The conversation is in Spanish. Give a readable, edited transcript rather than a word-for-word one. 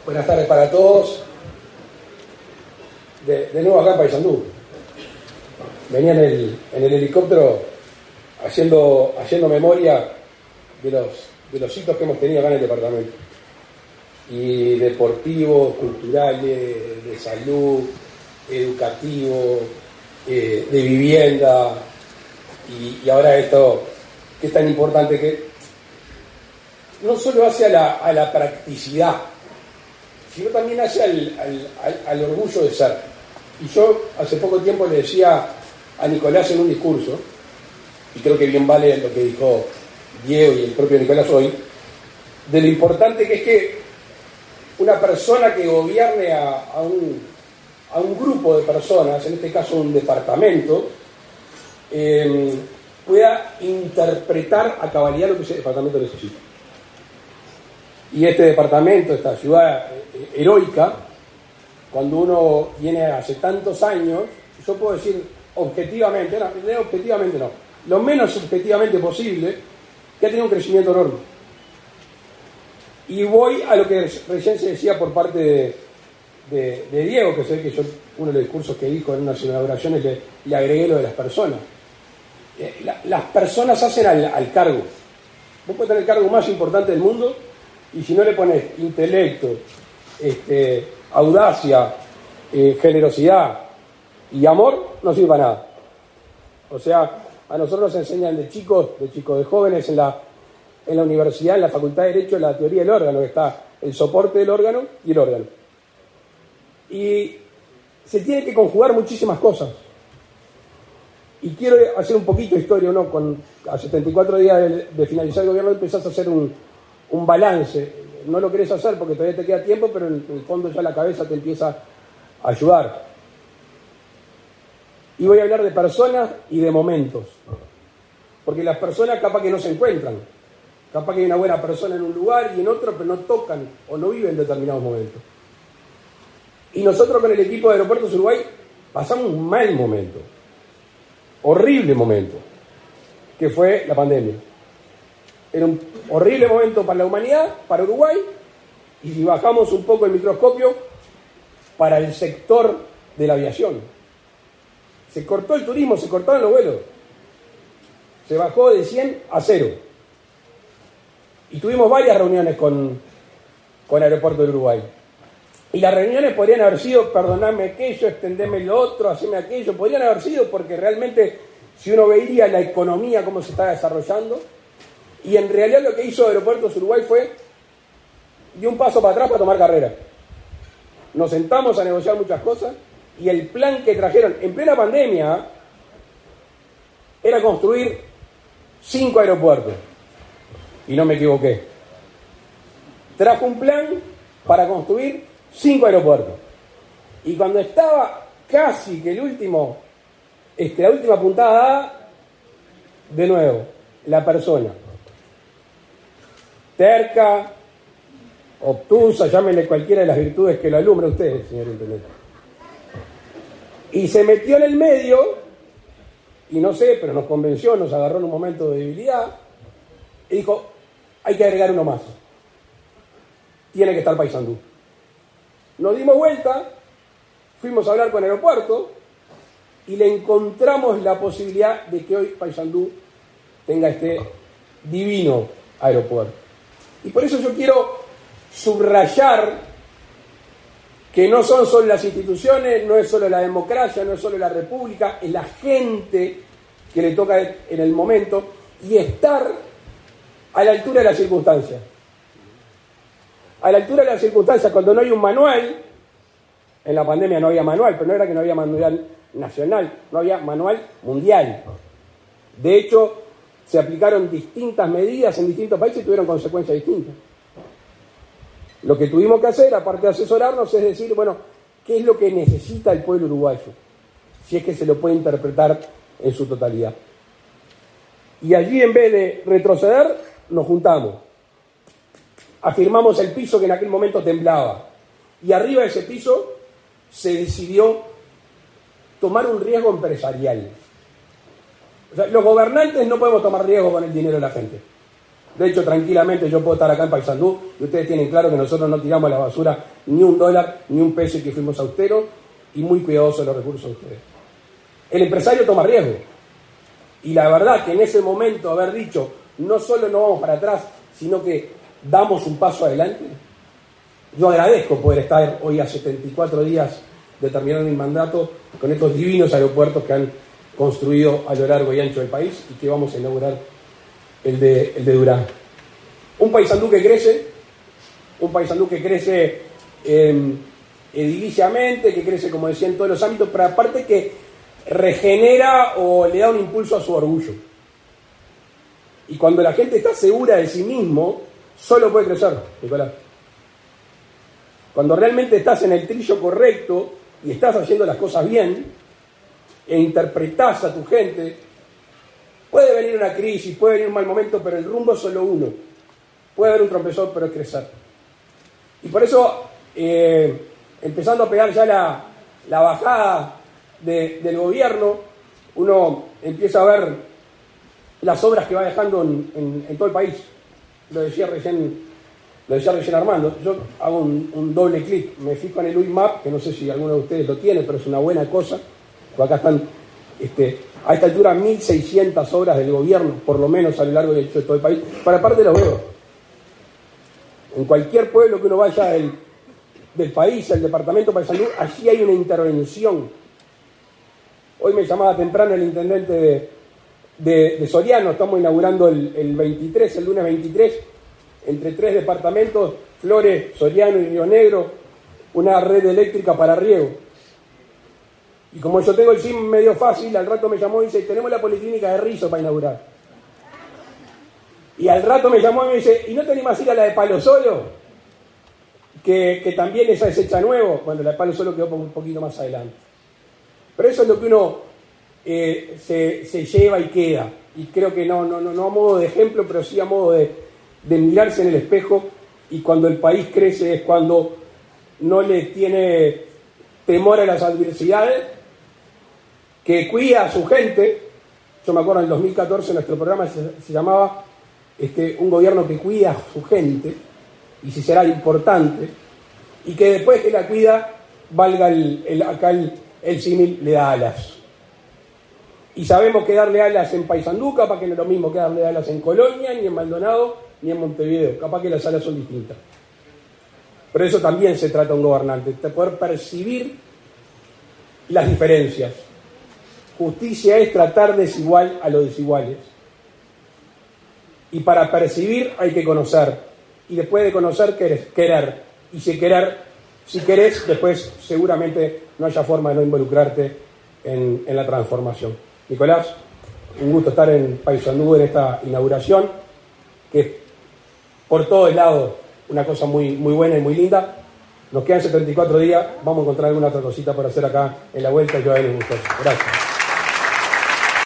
Buenas tardes para todos. De nuevo acá en Paysandú. Venía en el helicóptero haciendo memoria de los hitos que hemos tenido acá en el departamento. Y deportivos, culturales, de salud, educativo, de vivienda. Y ahora esto, que es tan importante, que no solo hace a la practicidad, sino también hace al orgullo de ser. Y yo hace poco tiempo le decía a Nicolás en un discurso, y creo que bien vale lo que dijo Diego y el propio Nicolás hoy, de lo importante que es que una persona que gobierne a un grupo de personas, en este caso un departamento, pueda interpretar a cabalidad lo que ese departamento necesita. Y este departamento, esta ciudad heroica, cuando uno viene hace tantos años, yo puedo decir objetivamente, no, lo menos objetivamente posible, que ha tenido un crecimiento enorme. Y voy a lo que recién se decía por parte de Diego, que sé que yo, uno de los discursos que dijo en unas inauguraciones, le agregué lo de las personas. Las personas hacen al cargo. Vos podés tener el cargo más importante del mundo, y si no le pones intelecto, audacia, generosidad y amor, no sirve para nada. O sea, a nosotros nos enseñan de chicos, de jóvenes en la universidad, en la Facultad de Derecho, la teoría del órgano, que está el soporte del órgano y el órgano. Y se tiene que conjugar muchísimas cosas. Y quiero hacer un poquito de historia, ¿no? A 74 días de finalizar el gobierno empezás a hacer un balance. No lo querés hacer porque todavía te queda tiempo, pero en el fondo ya la cabeza te empieza a ayudar. Y voy a hablar de personas y de momentos. Porque las personas capaz que no se encuentran. Capaz que hay una buena persona en un lugar y en otro, pero no tocan o no viven determinados momentos. Y nosotros con el equipo de Aeropuertos Uruguay pasamos un mal momento. Horrible momento. Que fue la pandemia. Era un horrible momento para la humanidad, para Uruguay, y si bajamos un poco el microscopio, para el sector de la aviación. Se cortó el turismo, se cortaron los vuelos. Se bajó de 100 a 0. Y tuvimos varias reuniones con Aeropuerto de Uruguay. Y las reuniones podrían haber sido, perdonadme aquello, extendeme lo otro, haceme aquello, podrían haber sido porque realmente, si uno veía la economía, cómo se está desarrollando, y en realidad lo que hizo Aeropuertos Uruguay fue dio un paso para atrás para tomar carrera. Nos sentamos a negociar muchas cosas y el plan que trajeron en plena pandemia era construir 5 aeropuertos. Y no me equivoqué. Trajo un plan para construir 5 aeropuertos. Y cuando estaba casi que la última puntada dada, de nuevo, la persona terca, obtusa, llámenle cualquiera de las virtudes que lo alumbra a usted, señor intendente. Y se metió en el medio, y no sé, pero nos convenció, nos agarró en un momento de debilidad, y dijo, hay que agregar uno más. Tiene que estar Paysandú. Nos dimos vuelta, fuimos a hablar con Aeropuerto, y le encontramos la posibilidad de que hoy Paysandú tenga este divino aeropuerto. Y por eso yo quiero subrayar que no son solo las instituciones, no es solo la democracia, no es solo la república, es la gente que le toca en el momento y estar a la altura de las circunstancias. A la altura de las circunstancias, cuando no hay un manual, en la pandemia no había manual, pero no era que no había manual nacional, no había manual mundial. De hecho, se aplicaron distintas medidas en distintos países y tuvieron consecuencias distintas. Lo que tuvimos que hacer, aparte de asesorarnos, es decir, bueno, ¿qué es lo que necesita el pueblo uruguayo? Si es que se lo puede interpretar en su totalidad. Y allí, en vez de retroceder, nos juntamos. Afirmamos el piso que en aquel momento temblaba. Y arriba de ese piso se decidió tomar un riesgo empresarial. O sea, los gobernantes no podemos tomar riesgo con el dinero de la gente. De hecho, tranquilamente yo puedo estar acá en Paysandú y ustedes tienen claro que nosotros no tiramos a la basura ni $1, ni un peso, y que fuimos austeros y muy cuidadosos de los recursos de ustedes. El empresario toma riesgo. Y la verdad que en ese momento haber dicho, no solo no vamos para atrás, sino que damos un paso adelante. Yo agradezco poder estar hoy a 74 días de terminar mi mandato con estos divinos aeropuertos que han construido a lo largo y ancho del país y que vamos a inaugurar el de Durán. Un Paysandú que crece ediliciamente, que crece, como decía, en todos los ámbitos, pero aparte que regenera o le da un impulso a su orgullo. Y cuando la gente está segura de sí mismo, solo puede crecer, Nicolás. Cuando realmente estás en el trillo correcto y estás haciendo las cosas bien e interpretás a tu gente, puede venir una crisis, puede venir un mal momento, pero el rumbo es solo uno. Puede haber un trompezón, pero es crecer. Y por eso, empezando a pegar ya la bajada del gobierno, uno empieza a ver las obras que va dejando en todo el país. Lo decía recién Armando. Yo hago un doble clic, me fijo en el UIMAP, que no sé si alguno de ustedes lo tiene, pero es una buena cosa. Acá están, a esta altura, 1.600 obras del gobierno, por lo menos a lo largo de todo el país. Para aparte los veo. En cualquier pueblo que uno vaya del país, el departamento de Paysandú, allí hay una intervención. Hoy me llamaba temprano el intendente de Soriano, estamos inaugurando el 23, el lunes 23, entre 3 departamentos, Flores, Soriano y Río Negro, una red eléctrica para riego. Y como yo tengo el SIM medio fácil, al rato me llamó y dice, tenemos la policlínica de Rizo para inaugurar. Y al rato me llamó y me dice, ¿y no te animás a ir a la de Palo Solo? Que también esa es hecha nuevo. Bueno, la de Palo Solo quedó un poquito más adelante. Pero eso es lo que uno se lleva y queda. Y creo que no a modo de ejemplo, pero sí a modo de mirarse en el espejo. Y cuando el país crece es cuando no le tiene temor a las adversidades, que cuida a su gente. Yo me acuerdo en el 2014 nuestro programa se llamaba un gobierno que cuida a su gente, y si será importante, y que después que la cuida, valga acá el símil, le da alas. Y sabemos que darle alas en Paysandú, capaz que no es lo mismo que darle alas en Colonia, ni en Maldonado, ni en Montevideo, capaz que las alas son distintas. Pero eso también se trata de un gobernante, de poder percibir las diferencias. Justicia es tratar desigual a los desiguales. Y para percibir hay que conocer. Y después de conocer, querer. Y si querés, después seguramente no haya forma de no involucrarte en la transformación. Nicolás, un gusto estar en Paysandú en esta inauguración, que es por todos lados una cosa muy, muy buena y muy linda. Nos quedan 74 días, vamos a encontrar alguna otra cosita para hacer acá en la vuelta y yo a él gustoso. Gracias.